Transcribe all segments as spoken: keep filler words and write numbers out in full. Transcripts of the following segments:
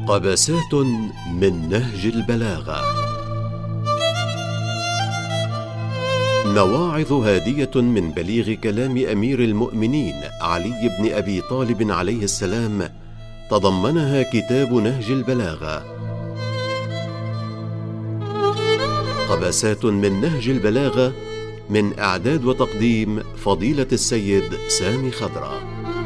قبسات من نهج البلاغة، مواعظ هادية من بليغ كلام أمير المؤمنين علي بن أبي طالب عليه السلام، تضمنها كتاب نهج البلاغة. قبسات من نهج البلاغة، من إعداد وتقديم فضيلة السيد سامي خضرة.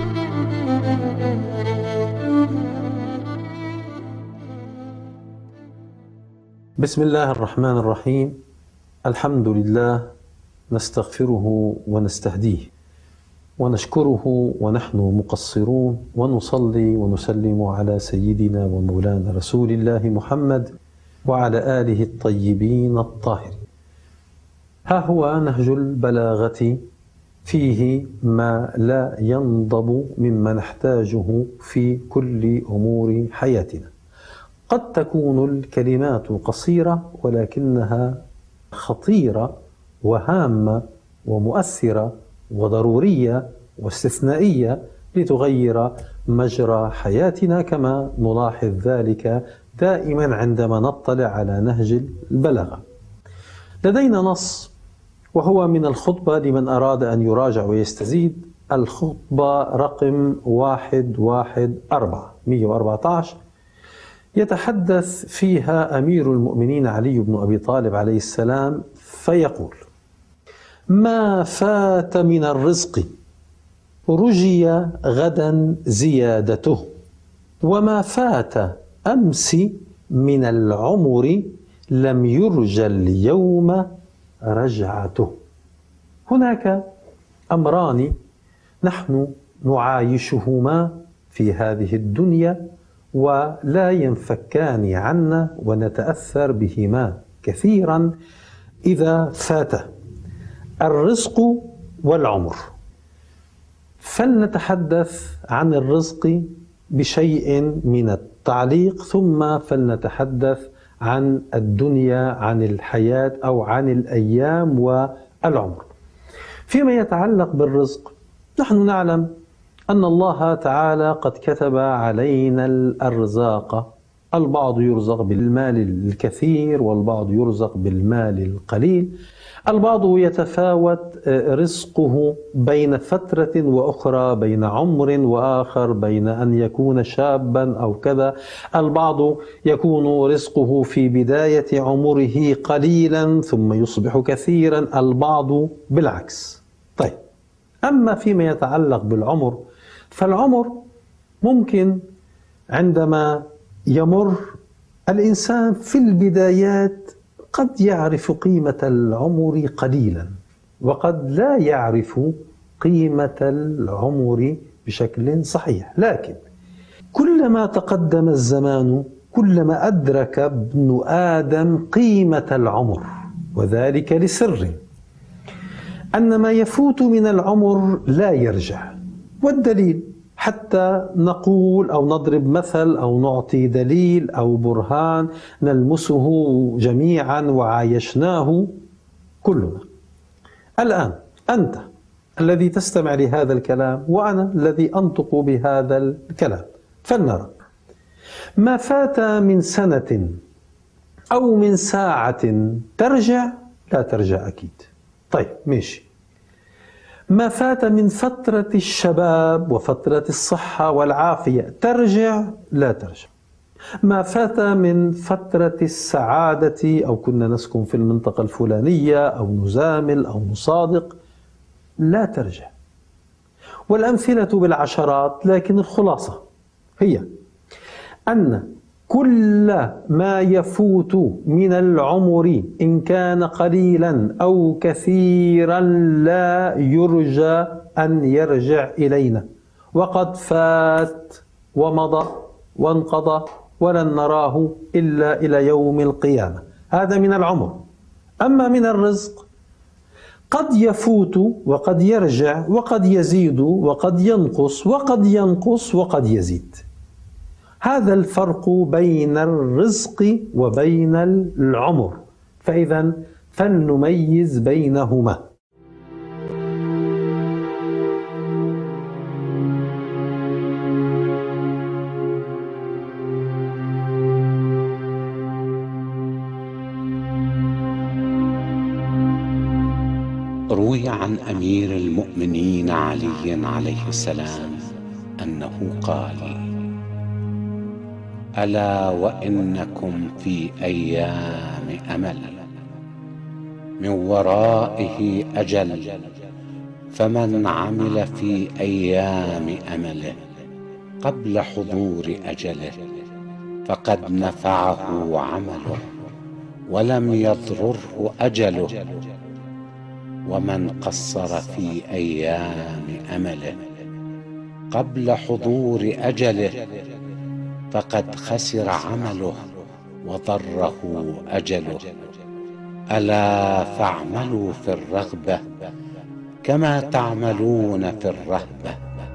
بسم الله الرحمن الرحيم. الحمد لله، نستغفره ونستهديه ونشكره ونحن مقصرون، ونصلي ونسلم على سيدنا ومولانا رسول الله محمد وعلى آله الطيبين الطاهرين. ها هو نهج البلاغة، فيه ما لا ينضب مما نحتاجه في كل أمور حياتنا. قد تكون الكلمات قصيرة ولكنها خطيرة وهامة ومؤثرة وضرورية واستثنائية لتغير مجرى حياتنا، كما نلاحظ ذلك دائما عندما نطلع على نهج البلاغة. لدينا نص وهو من الخطبة لمن أراد أن يراجع ويستزيد، الخطبة رقم واحد واحد أربعة مئة وأربعة عشر، يتحدث فيها أمير المؤمنين علي بن أبي طالب عليه السلام فيقول: ما فات من الرزق رجي غدا زيادته، وما فات أمس من العمر لم يرجى اليوم رجعته. هناك أمران نحن نعايشهما في هذه الدنيا ولا ينفكان عنا، ونتأثر بهما كثيرا إذا فات: الرزق والعمر. فلنتحدث عن الرزق بشيء من التعليق، ثم فلنتحدث عن الدنيا، عن الحياة أو عن الأيام والعمر. فيما يتعلق بالرزق، نحن نعلم أن الله تعالى قد كتب علينا الأرزاق، البعض يرزق بالمال الكثير والبعض يرزق بالمال القليل، البعض يتفاوت رزقه بين فترة وأخرى، بين عمر وآخر، بين أن يكون شابا أو كذا، البعض يكون رزقه في بداية عمره قليلا ثم يصبح كثيرا، البعض بالعكس. طيب، أما فيما يتعلق بالعمر، فالعمر ممكن عندما يمر الإنسان في البدايات قد يعرف قيمة العمر قليلا، وقد لا يعرف قيمة العمر بشكل صحيح. لكن كلما تقدم الزمان كلما أدرك ابن آدم قيمة العمر، وذلك لسر: أن ما يفوت من العمر لا يرجع. والدليل، حتى نقول أو نضرب مثل أو نعطي دليل أو برهان نلمسه جميعا وعايشناه كلنا. الآن أنت الذي تستمع لهذا الكلام وأنا الذي أنطق بهذا الكلام، فلنرى ما فات من سنة أو من ساعة ترجع؟ لا ترجع أكيد. طيب ماشي. ما فات من فترة الشباب وفترة الصحة والعافية ترجع؟ لا ترجع. ما فات من فترة السعادة، أو كنا نسكن في المنطقة الفلانية أو نزامل أو نصادق، لا ترجع. والأمثلة بالعشرات، لكن الخلاصة هي أن كل ما يفوت من العمر إن كان قليلا أو كثيرا لا يرجى أن يرجع إلينا، وقد فات ومضى وانقضى ولن نراه إلا إلى يوم القيامة. هذا من العمر. أما من الرزق، قد يفوت وقد يرجع وقد يزيد وقد ينقص وقد ينقص وقد يزيد. هذا الفرق بين الرزق وبين العمر، فإذا فلنميز بينهما. روي عن أمير المؤمنين علي عليه السلام أنه قال: ألا وإنكم في أيام أمل، من ورائه أجل، فمن عمل في أيام أمله قبل حضور أجله فقد نفعه عمله ولم يضرره أجله، ومن قصر في أيام أمله قبل حضور أجله فقد خسر عمله وضره أجله. ألا فاعملوا في الرغبة كما تعملون في الرهبة.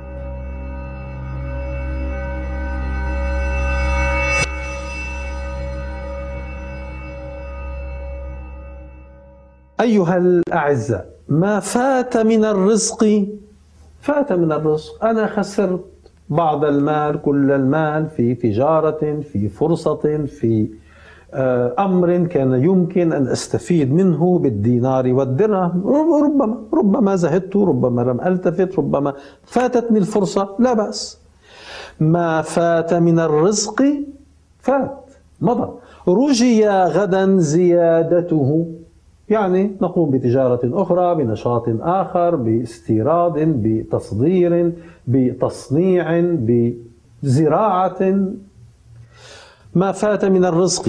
أيها الأعزاء، ما فات من الرزق فات من الرزق. أنا خسرت بعض المال، كل المال، في تجارة، في فرصة، في أمر كان يمكن أن أستفيد منه بالدينار والدرهم. ربما ربما زهدت، ربما لم ألتفت، ربما فاتتني الفرصة، لا بأس. ما فات من الرزق فات، مضى. رجي غدا زيادته، يعني نقوم بتجارة أخرى، بنشاط آخر، باستيراد، بتصدير، بتصنيع، بزراعة. ما فات من الرزق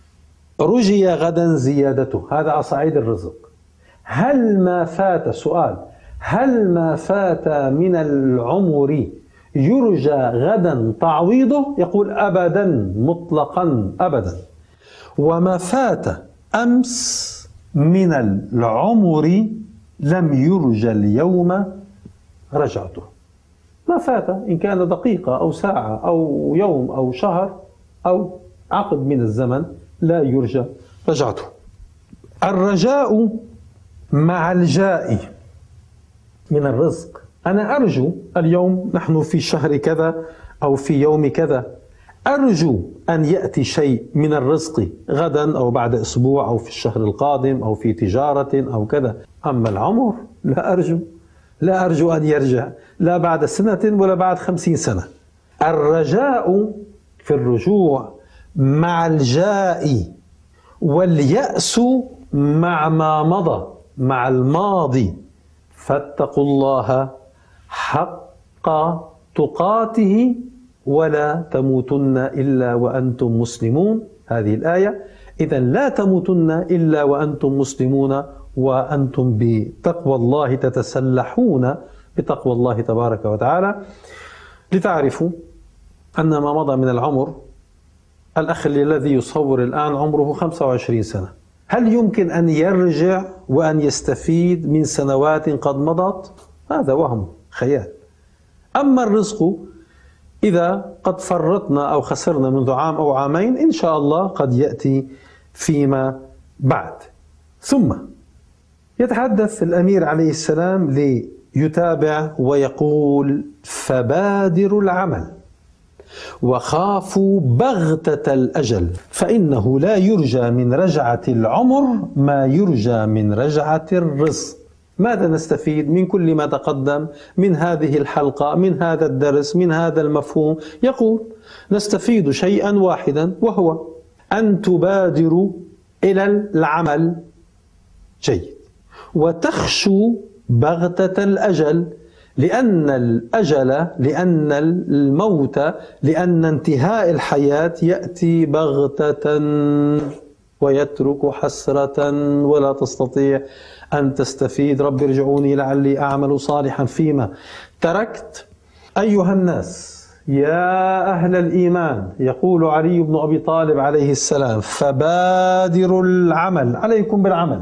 رجي غدا زيادته، هذا على صعيد الرزق. هل ما فات، سؤال، هل ما فات من العمر يرجى غدا تعويضه؟ يقول أبدا، مطلقا أبدا. وما فات أمس من العمر لم يرجى اليوم رجعته. ما فات إن كان دقيقة أو ساعة أو يوم أو شهر أو عقد من الزمن لا يرجى رجعته. الرجاء مع الجاء من الرزق. أنا أرجو اليوم، نحن في شهر كذا أو في يوم كذا، أرجو أن يأتي شيء من الرزق غدا أو بعد أسبوع أو في الشهر القادم أو في تجارة أو كذا. أما العمر لا أرجو، لا أرجو أن يرجع، لا بعد سنة ولا بعد خمسين سنة. الرجاء في الرجوع مع الجاء، واليأس مع ما مضى، مع الماضي. فاتقوا الله حق تقاته ولا تموتن إلا وأنتم مسلمون. هذه الآية. إذن لا تموتن إلا وأنتم مسلمون، وأنتم بتقوى الله تتسلحون بتقوى الله تبارك وتعالى. لتعرفوا أن ما مضى من العمر، الأخ الذي يصور الآن عمره خمسة وعشرين سنة، هل يمكن أن يرجع وأن يستفيد من سنوات قد مضت؟ هذا وهم، خيال. أما الرزق، إذا قد فرطنا أو خسرنا منذ عام أو عامين، إن شاء الله قد يأتي فيما بعد. ثم يتحدث الأمير عليه السلام ليتابع ويقول: فبادروا العمل وخافوا بغتة الأجل، فإنه لا يرجى من رجعة العمر ما يرجى من رجعة الرزق. ماذا نستفيد من كل ما تقدم من هذه الحلقة، من هذا الدرس، من هذا المفهوم؟ يقول: نستفيد شيئا واحدا، وهو أن تبادروا إلى العمل جيد، وتخشوا بغتة الأجل، لأن الأجل، لأن الموت، لأن انتهاء الحياة يأتي بغتة ويترك حسرة، ولا تستطيع أن تستفيد. رب ارجعوني لعلي أعمل صالحا فيما تركت. أيها الناس، يا أهل الإيمان، يقول علي بن أبي طالب عليه السلام: فبادروا العمل، عليكم بالعمل،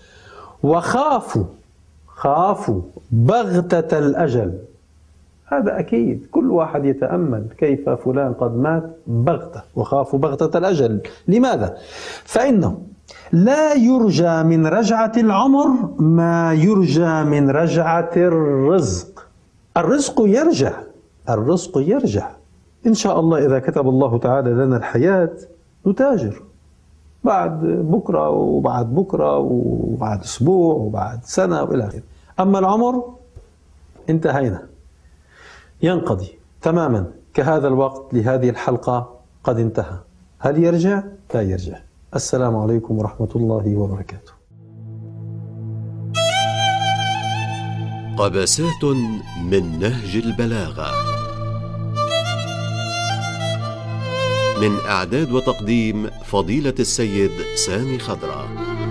وخافوا خافوا بغتة الأجل. هذا أكيد، كل واحد يتأمل كيف فلان قد مات بغتة، وخافوا بغتة الأجل. لماذا؟ فإنه لا يرجى من رجعة العمر ما يرجى من رجعة الرزق. الرزق يرجع، الرزق يرجع إن شاء الله. إذا كتب الله تعالى لنا الحياة نتاجر، بعد بكرة وبعد بكرة وبعد أسبوع وبعد سنة وإلى آخره. أما العمر انتهينا، ينقضي تماما كهذا الوقت لهذه الحلقة قد انتهى. هل يرجع؟ لا يرجع. السلام عليكم ورحمة الله وبركاته. قبسات من نهج البلاغة، من إعداد وتقديم فضيلة السيد سامي خضرة.